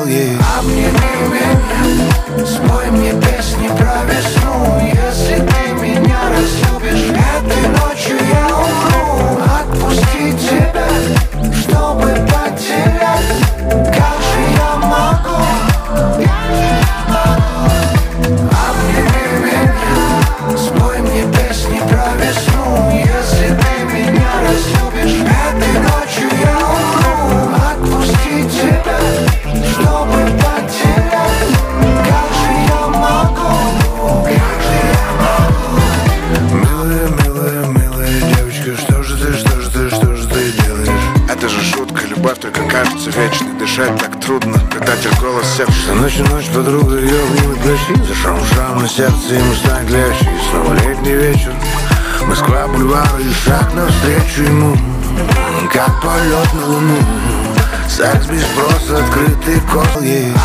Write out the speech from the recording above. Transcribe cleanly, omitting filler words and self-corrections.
ей. Обними меня, спой мне песни про весну. Если ты меня разлюбишь, этой ночью я умру. Отпустить тебя, чтобы потерять. Как же я могу? Обними меня, спой мне песни про весну. Если ты меня разлюбишь, этой ночью я умру. Отпустить тебя, чтобы потерять. Как же я могу? Как же я могу? Милая, милая, милая девочка, что же ты делаешь? Это же шутка, любовь только кажется вечной. Дышать так трудно, когда тебе голос севший. Что ночь и ночь подруга ее обнимет плечи. За шам на сердце ему станет легче. И снова летний вечер, Москва, бульвар и шаг навстречу ему. Как полет на луну, секс без спроса, открытый кол ей.